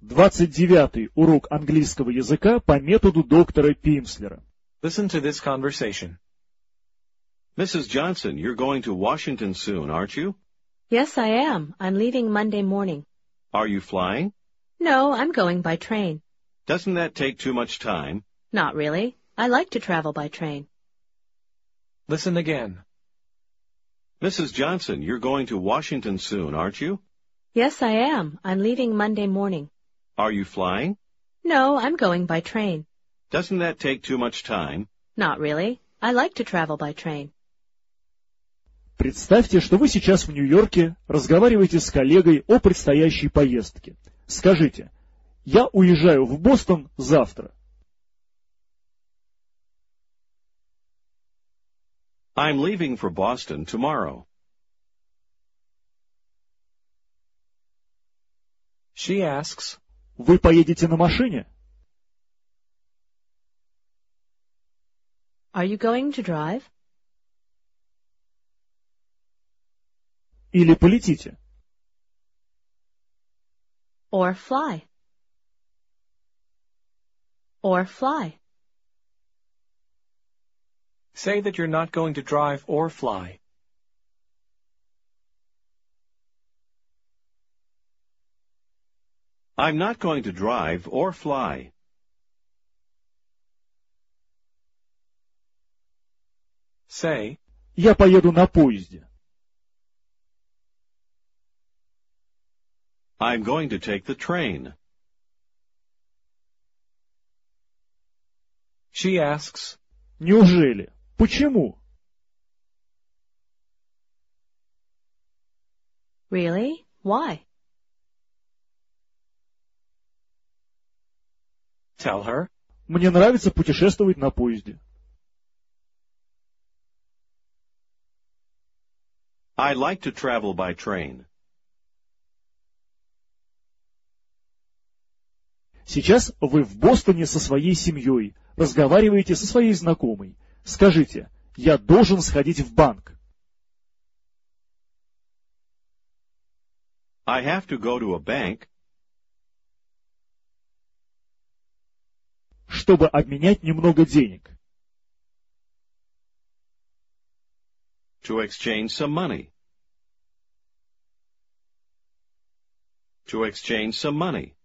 29-й урок английского языка по методу доктора Пимслера. Listen to this conversation. Mrs. Johnson, you're going to Washington soon, aren't you? Yes, I am. I'm leaving Monday morning. Are you flying? No, I'm going by train. Doesn't that take too much time? Not really. I like to travel by train. Listen again. Mrs. Johnson, you're going to Washington soon, aren't you? Yes, I am. I'm leaving Monday morning. Are you flying? No, I'm going by train. Doesn't that take too much time? Not really. I like to travel by train. Представьте, что вы сейчас в Нью-Йорке разговариваете с коллегой о предстоящей поездке. Скажите: «Я уезжаю в Бостон завтра». I'm leaving for Boston tomorrow. She asks, Вы поедете на машине? Are you going to drive? Или полетите? Or fly? Or fly? say that you're not going to drive or fly. I'm not going to drive or fly. Say, Я поеду на поезде. I'm going to take the train. she asks, Неужели? Почему? Really? Why? tell her, Мне нравится путешествовать на поезде. I like to travel by train. Сейчас вы в Бостоне со своей семьей, разговариваете со своей знакомой. Скажите: я должен сходить в банк. I have to go to a bank Чтобы обменять немного денег. to exchange some money. To exchange some money.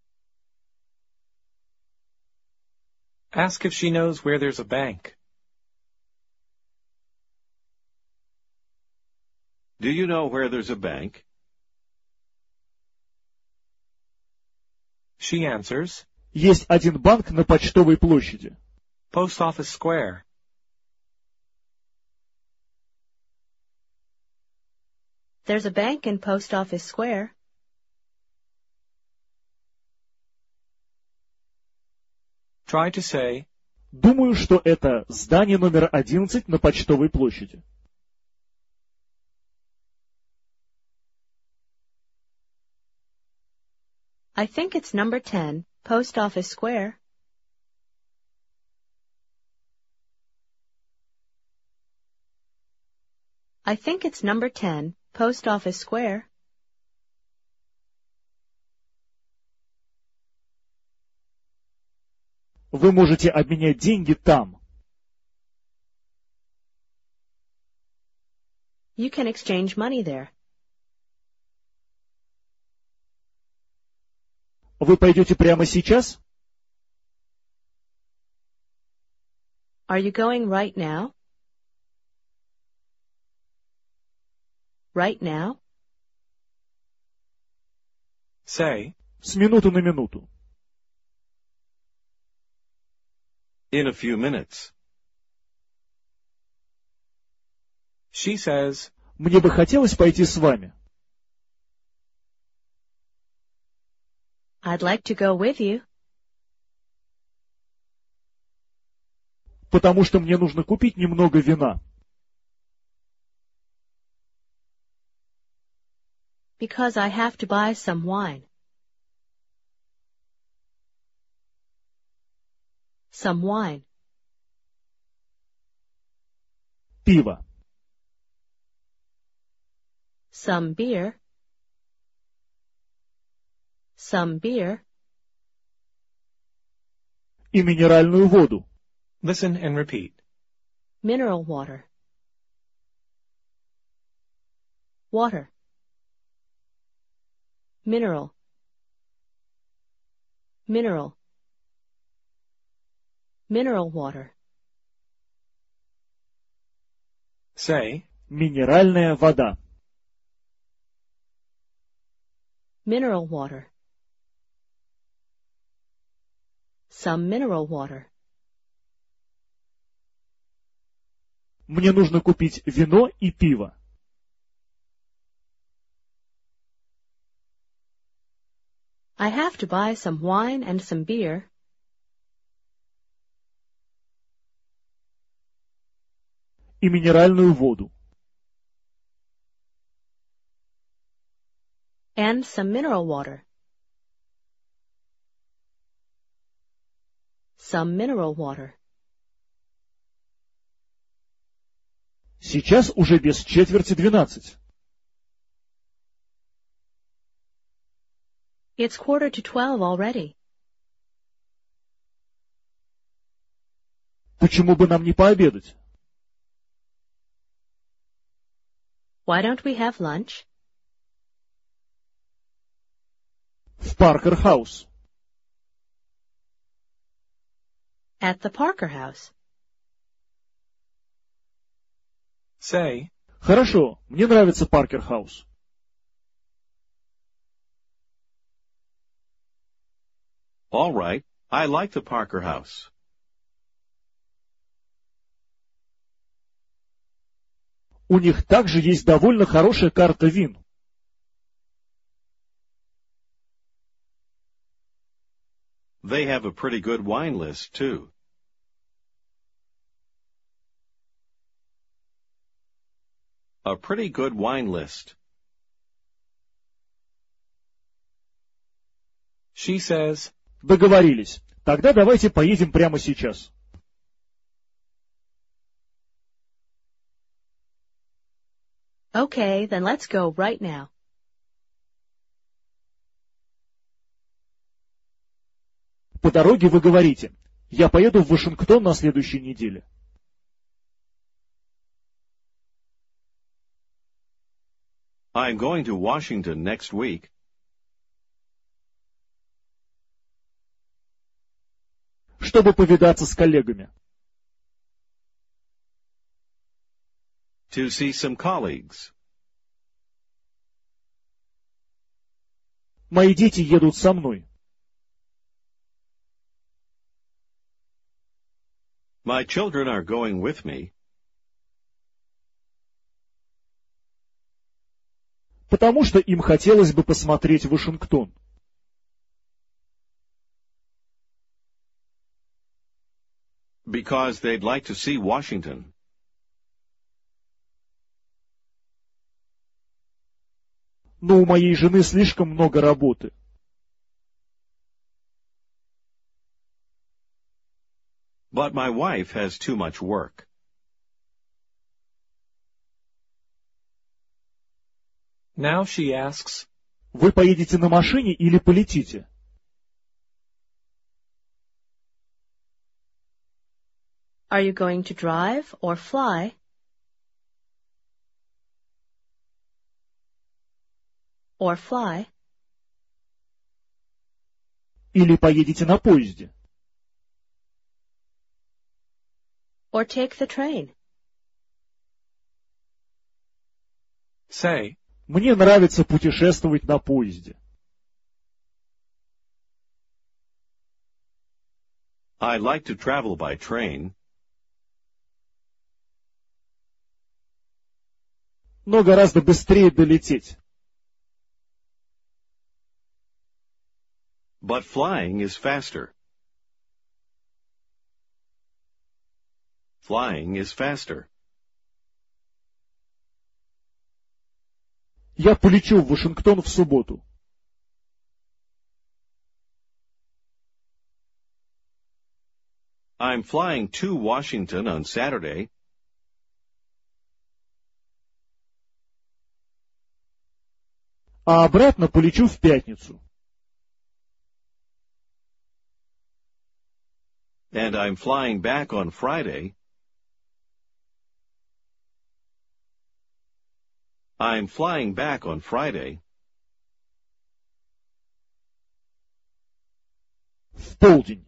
ask if she knows where there's a bank. Do you know where there's a bank? She answers, Есть один банк на Почтовой площади. Post Office Square. There's a bank in Post Office Square. Try to say, Думаю, что это здание номер 11 на Почтовой площади. I think it's number 10, Post Office Square. I think it's number 10, Post Office Square. Вы можете обменять деньги там. You can exchange money there. Вы пойдете прямо сейчас? Are you going right now? Right now? say, С минуты на минуту. In a few minutes. she says, Мне бы хотелось пойти с вами. I'd like to go with you. Потому что мне нужно купить немного вина. Because I have to buy some wine. Some wine. Пиво. Some beer. Some beer. И минеральную воду. Listen and repeat. Mineral water. Water. Mineral. Mineral. Mineral water. Say, Минеральная вода. Mineral water. Some mineral water. Мне нужно купить вино и пиво. I have to buy some wine and some beer. И минеральную воду. And some mineral water. Some mineral water. Сейчас уже без четверти 12. It's 11:45 already. Почему бы нам не пообедать? Why don't we have lunch? В Паркер-хаус. At the Parker House. say, Хорошо, мне нравится Паркер-хаус. All right, I like the Parker House. У них также есть довольно хорошая карта вин. They have a pretty good wine list, too. A pretty good wine list. she says, Договорились. Тогда давайте поедем прямо сейчас. Okay, then let's go right now. По дороге вы говорите: я поеду в Вашингтон на следующей неделе. I'm going to Washington next week. Чтобы повидаться с коллегами. To see some colleagues. Мои дети едут со мной. My children are going with me. Потому что им хотелось бы посмотреть Вашингтон. Because they'd like to see Washington. Но у моей жены слишком много работы. But my wife has too much work. now she asks, Вы поедете на машине или полетите? Are you going to drive or fly? Or fly? Или поедете на поезде? Or take the train? say, Мне нравится путешествовать на поезде. I like to travel by train. Но гораздо быстрее долететь. But flying is faster. Flying is faster. Я полечу в Вашингтон в субботу. I'm flying to Washington on Saturday. А обратно полечу в пятницу. And I'm flying back on Friday. I'm flying back on Friday. В полдень.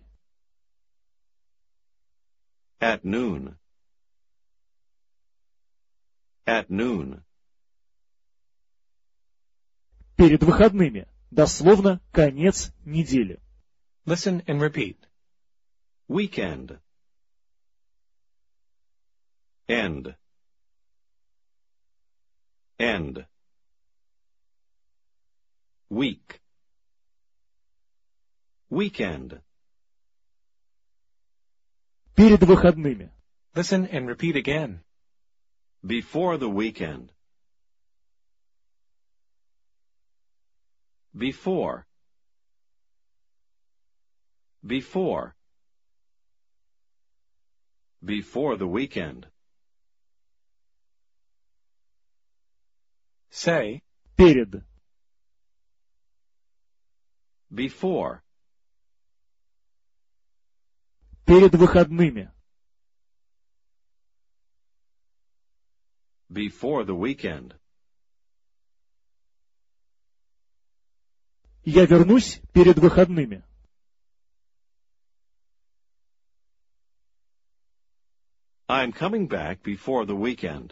At noon. At noon. Перед выходными. Дословно конец недели. Listen and repeat. Weekend. End. End. Week. Weekend. Перед выходными. Listen and repeat again. Before the weekend. Before. Before. Before the weekend. Say, Перед. Before. Перед выходными. Before the weekend. Я вернусь перед выходными. I'm coming back before the weekend.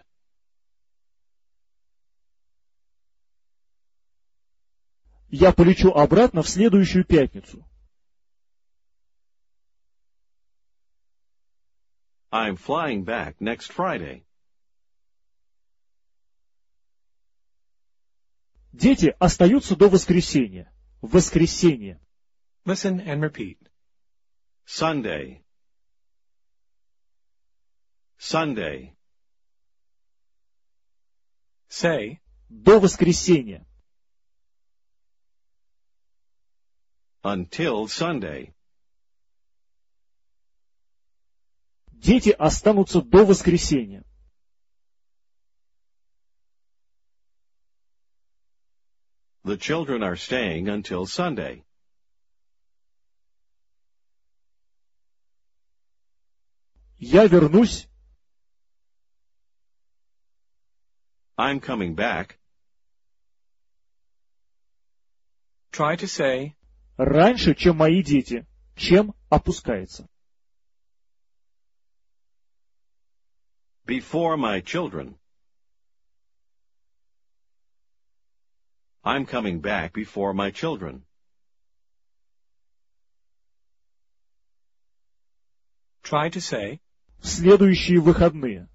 Я полечу обратно в следующую пятницу. I'm flying back next Friday. Дети остаются до воскресенья. Воскресенье. listen and repeat. Sunday. Sunday. Say, До воскресенья. Until Sunday. Дети останутся до воскресенья. The children are staying until Sunday. Я вернусь. I'm coming back. try to say, Раньше, чем мои дети. Чем опускается. Before my children. I'm coming back before my children. try to say, В следующие выходные.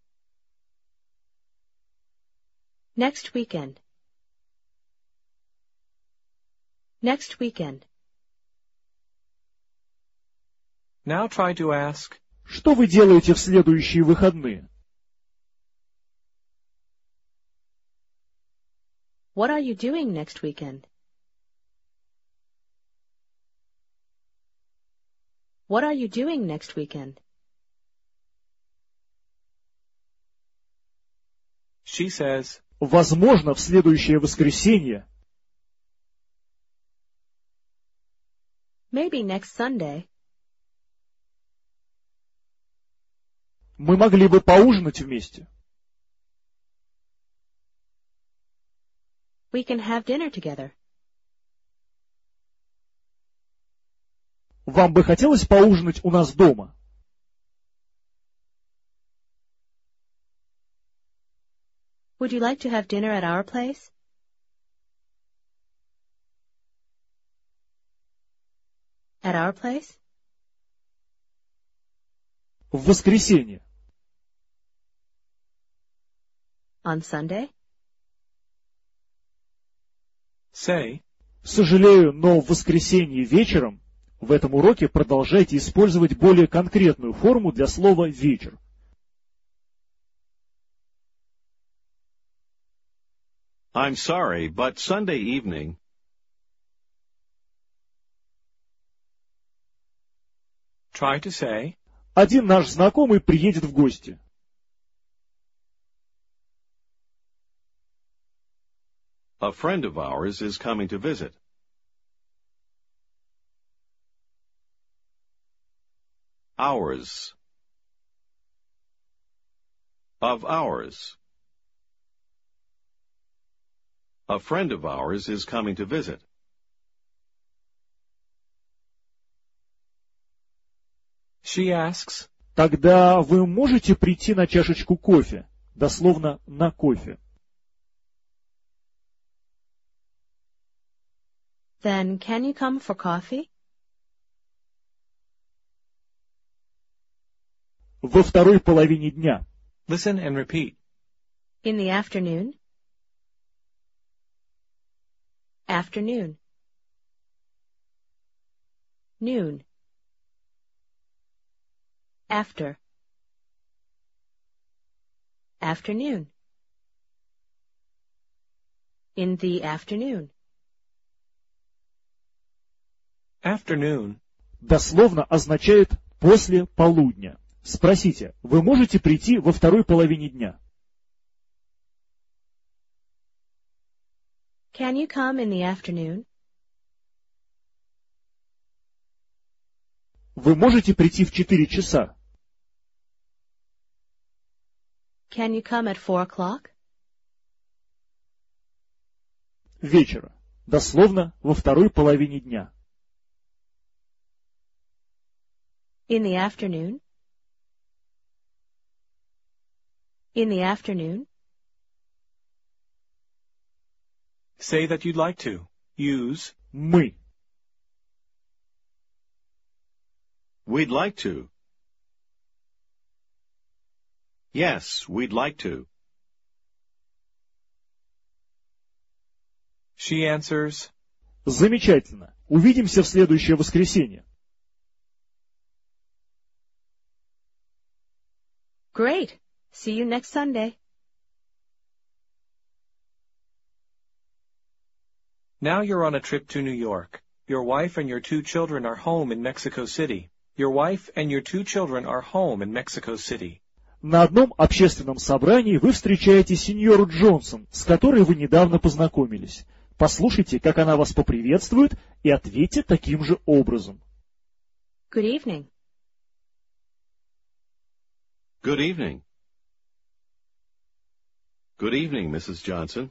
Next weekend. Next weekend. now try to ask, Что вы делаете в следующие выходные? What are you doing next weekend? What are you doing next weekend? she says, Возможно, в следующее воскресенье. Maybe next Sunday. Мы могли бы поужинать вместе. We can have dinner together. Вам бы хотелось поужинать у нас дома? Would you like to have dinner at our place? At our place? В воскресенье. On Sunday? say, Сожалею, но в воскресенье вечером в этом уроке продолжайте использовать более конкретную форму для слова «вечер». I'm sorry, but Sunday evening. try to say, Один наш знакомый приедет в гости. A friend of ours is coming to visit. hours. Of ours. A friend of ours is coming to visit. She asks, Тогда вы можете прийти на чашечку кофе? Дословно, на кофе. Then can you come for coffee? Во второй половине дня. listen and repeat. In the afternoon? Afternoon. Noon. After. Afternoon. In the afternoon. Afternoon. Дословно означает «после полудня». Спросите, вы можете прийти во второй половине дня? Can you come in the afternoon? Вы можете прийти в 4 часа? Can you come at 4 o'clock? Вечера. Дословно во второй половине дня. In the afternoon? In the afternoon? Say that you'd like to. Use Мы. We'd like to. Yes, we'd like to. She answers, Замечательно. Увидимся в следующее воскресенье. Great. See you next Sunday. now you're on a trip to New York. Your wife and your 2 children are home in Mexico City. Your wife and your 2 children are home in Mexico City. На одном общественном собрании вы встречаете сеньору Джонсон, с которой вы недавно познакомились. Послушайте, как она вас поприветствует, и ответьте таким же образом. Good evening. Good evening. Good evening, Mrs. Johnson.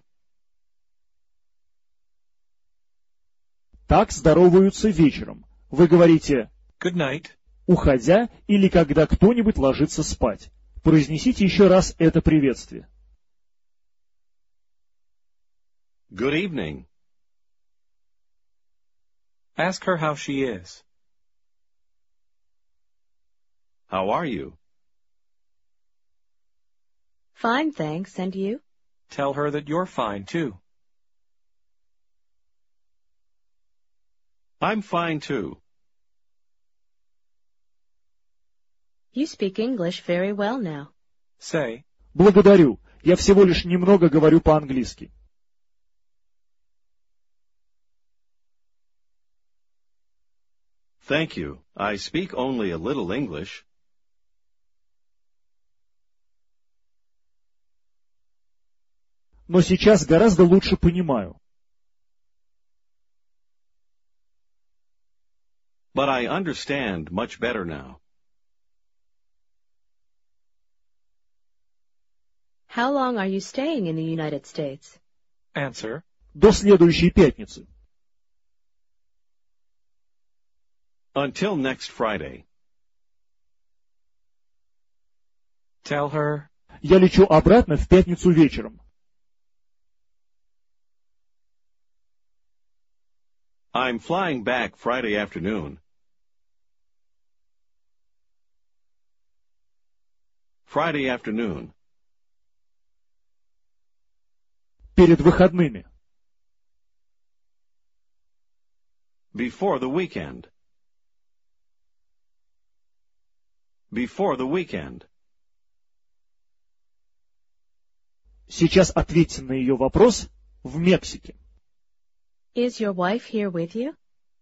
Так здороваются вечером. Вы говорите Good night. «уходя» или «когда кто-нибудь ложится спать». Произнесите еще раз это приветствие. Good evening. Ask her how she is. How are you? Fine, thanks. And you? Tell her that you're fine, too. I'm fine too. You speak English very well now. Say, Благодарю. Я всего лишь немного говорю по-английски. Thank you. I speak only a little English. Но сейчас гораздо лучше понимаю. But I understand much better now. How long are you staying in the United States? answer, До следующей пятницы. Until next Friday. tell her, Я лечу обратно в пятницу вечером. I'm flying back Friday afternoon. Friday afternoon. Перед выходными. Before the weekend. Before the weekend. Сейчас ответьте на ее вопрос в Мексике. Is your wife here with you?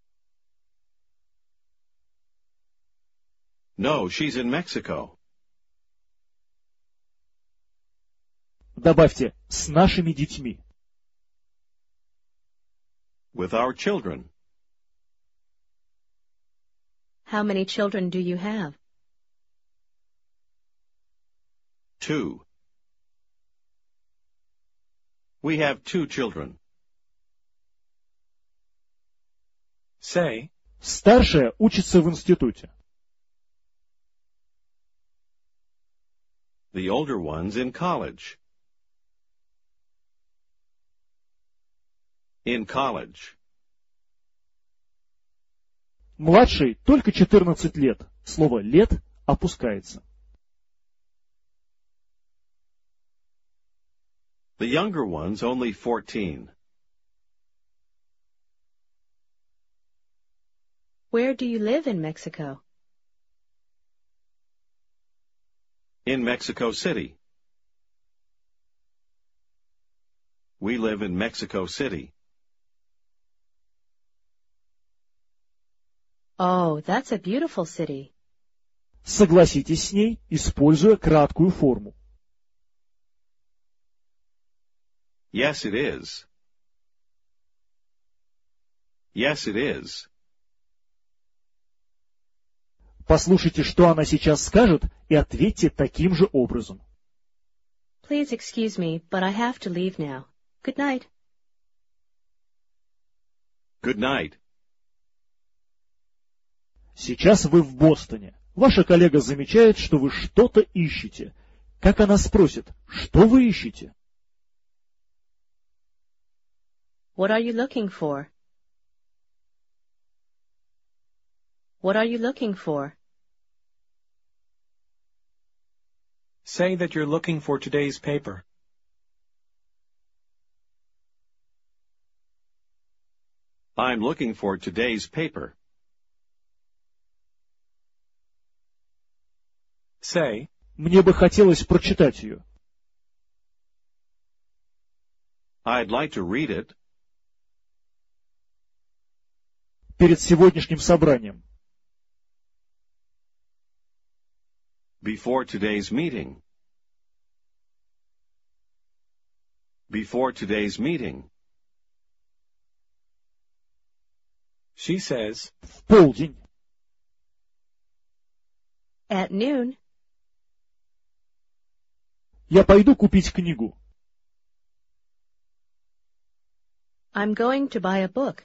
No, she's in Mexico. Добавьте «с нашими детьми». With our children. How many children do you have? 2. We have 2 children. Say, Старшая учится в институте. The older one's in college. In college. Младшей только 14 лет. Слово «лет» опускается. The younger one's only 14. Where do you live in Mexico? In Mexico City. We live in Mexico City. Oh, that's a beautiful city. Согласитесь с ней, используя краткую форму. Yes, it is. Yes, it is. Послушайте, что она сейчас скажет, и ответьте таким же образом. Please excuse me, but I have to leave now. Good night. Good night. Сейчас вы в Бостоне. Ваша коллега замечает, что вы что-то ищете. Как она спросит, что вы ищете? What are you looking for? What are you looking for? say that you're looking for today's paper. I'm looking for today's paper. Say, Мне бы хотелось прочитать ее. I'd like to read it. Перед сегодняшним собранием. Before today's meeting. Before today's meeting. she says, В полдень. At noon. Я пойду купить книгу. I'm going to buy a book.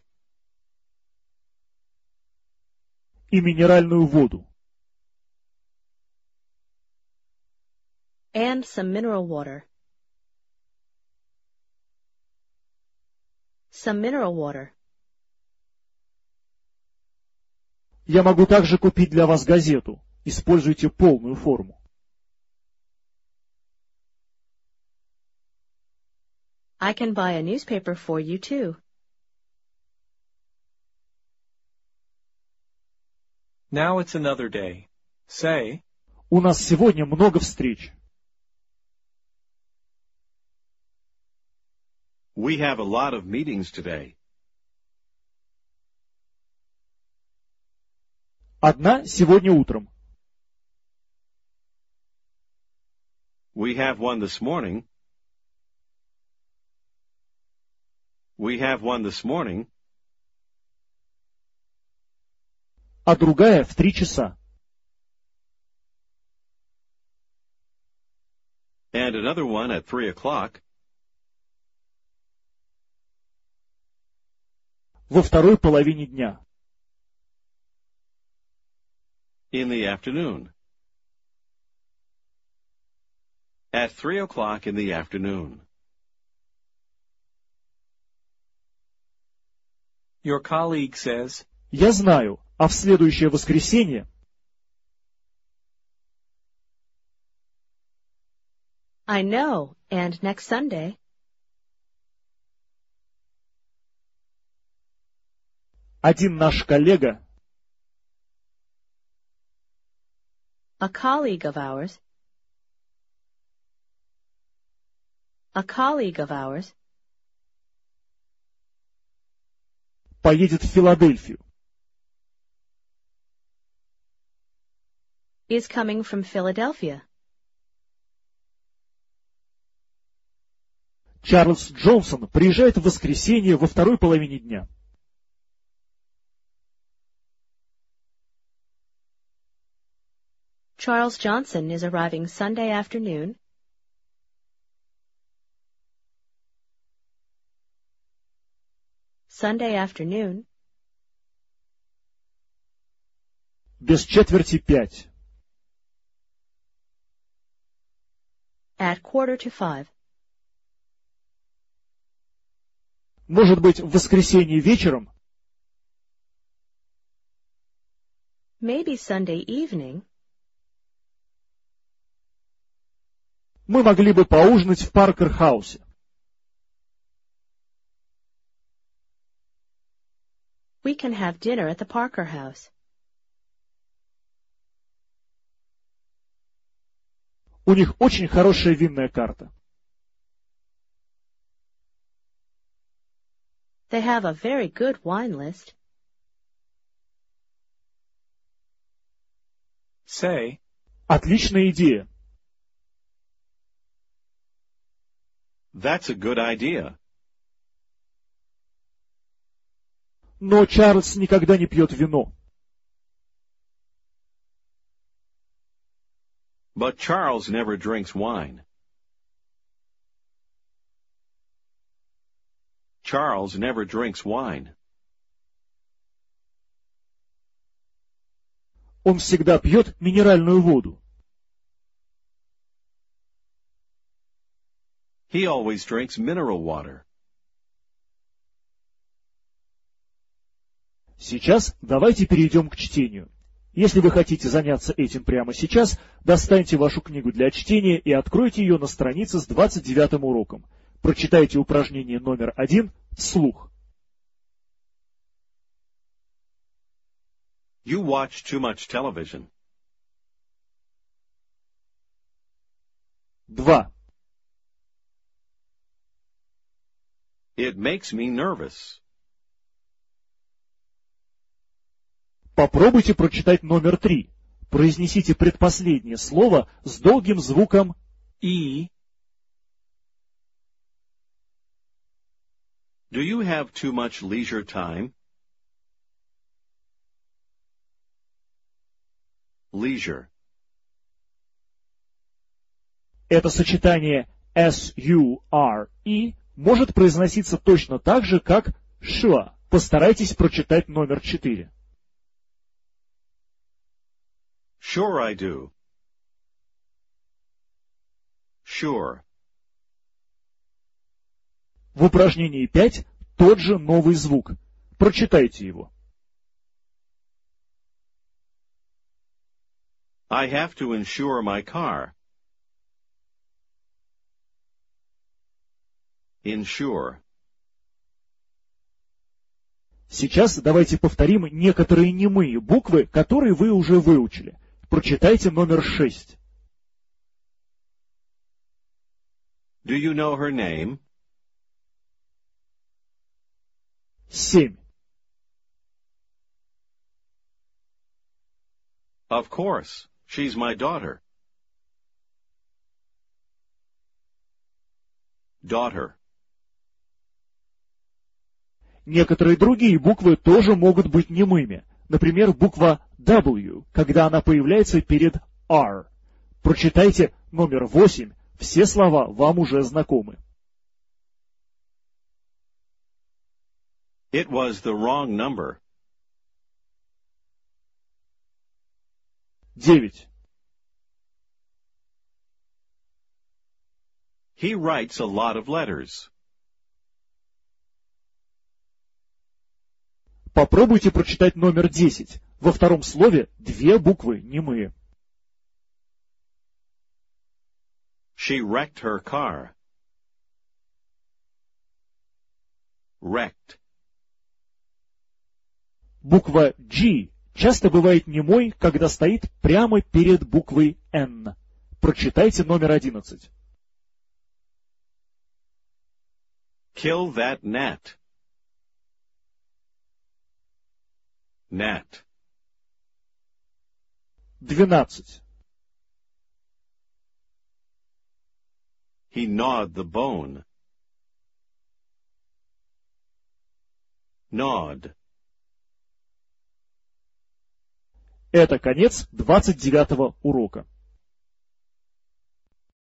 И минеральную воду. And some mineral water. Some mineral water. Я могу также купить для вас газету. Используйте полную форму. I can buy a newspaper for you too. now it's another day. Say, У нас сегодня много встреч. We have a lot of meetings today. Одна сегодня утром. We have one this morning. We have one this morning. А другая в 3 часа. And another one at 3 o'clock. Во второй половине дня. In the afternoon. At 3 o'clock in the afternoon. your colleague says, Я знаю, а в следующее воскресенье I know, and next Sunday, один наш коллега a colleague of ours поедет в Филадельфию. is coming from Philadelphia. Чарльз Джонсон приезжает в воскресенье во второй половине дня. Charles Johnson is arriving Sunday afternoon Sunday afternoon. Без четверти 5. At 4:45. Может быть, в воскресенье вечером? Maybe Sunday evening. Мы могли бы поужинать в Паркер-хаусе. We can have dinner at the Parker House. У них очень хорошая винная карта. They have a very good wine list. Say, Отличная идея. That's a good idea. Но Чарльз никогда не пьет вино. But Charles never drinks wine. Charles never drinks wine. Он всегда пьет минеральную воду. He always drinks mineral water. Сейчас давайте перейдем к чтению. Если вы хотите заняться этим прямо сейчас, достаньте вашу книгу для чтения и откройте ее на странице с 29-м уроком. Прочитайте упражнение номер 1 вслух. You watch too much television. 2. It makes me nervous. Попробуйте прочитать номер 3. Произнесите предпоследнее слово с долгим звуком E. Do you have too much leisure time? Leisure. Это сочетание S-U-R-E может произноситься точно так же, как sure. Постарайтесь прочитать номер 4. Sure I do. Sure. В упражнении 5 тот же новый звук. Прочитайте его. I have to insure my car. Insure. Сейчас давайте повторим некоторые немые буквы, которые вы уже выучили. Прочитайте номер 6. Do you know her name? 7. Of course. She's my daughter. Daughter. Некоторые другие буквы тоже могут быть немыми. Например, буква W, когда она появляется перед R. Прочитайте номер 8. Все слова вам уже знакомы. It was the wrong number. 9. He writes a lot of letters. Попробуйте прочитать номер 10. Во втором слове 2 буквы немые. She wrecked her car. Wrecked. Буква G часто бывает немой, когда стоит прямо перед буквой N. Прочитайте номер 11. Kill that gnat. Gnat. 12. He gnawed the bone. Gnawed. Это конец 29-го урока.